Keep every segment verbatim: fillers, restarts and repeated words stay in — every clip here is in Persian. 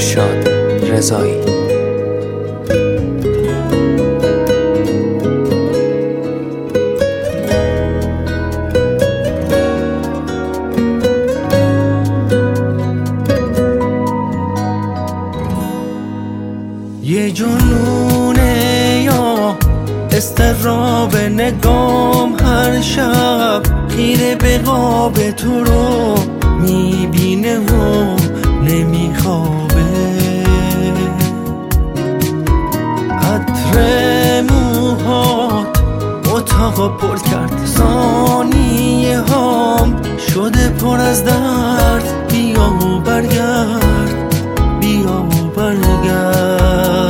ارشاد رضایی. یه جنونه یا استراب نگام هر شب خیره به قاب تو رو میبینه و نمیخوابه. عطر موهات اتاقا پر کرد، ثانیه هام شده پر از درد. بیا و برگرد، بیا و برگرد.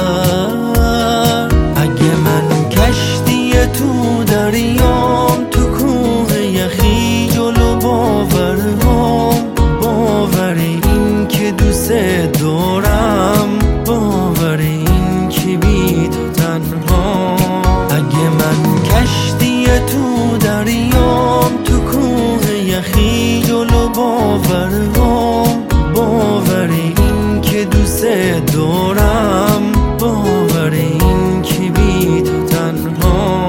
اگه من کشتی تو دریام، تو کوه یخی جلو باورهام، باور این که دوست دارم، باور این که بی تو تنها. اگه من کشتی تو دریام، تو کوه یخی جلو باورهام، باور این که دوست دارم، باور این که بی تو تنها.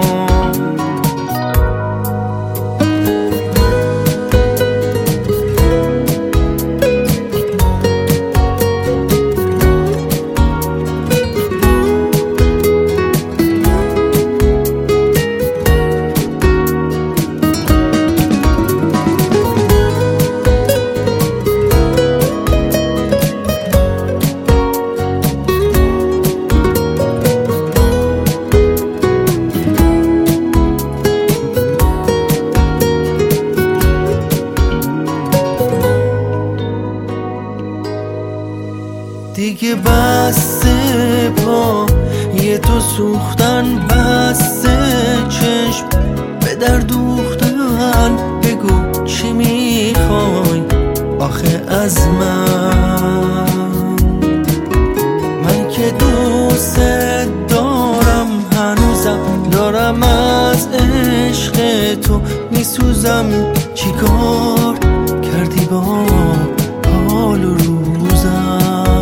دیگه بسته پا یه تو سوختن، بسته چشم به در دوختن. بگو چی میخوای آخه از من؟ من که دوست دارم، هنوزم دارم از عشق تو میسوزم. چیکار کردی با حال و روزم؟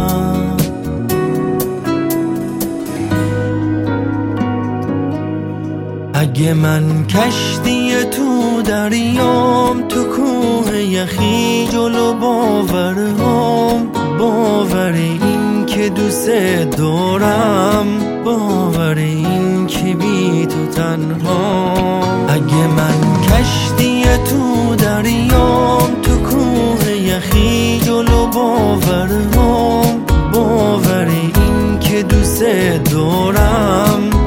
اگه من کشتی تو دریام، تو کوه یخی جلو باورهام، باور این که دوست دارم، باور این که بی تو تنها. اگه من کشتی تو دریام، تو کوه یخی جلو باورهام، باور این که دوست دارم،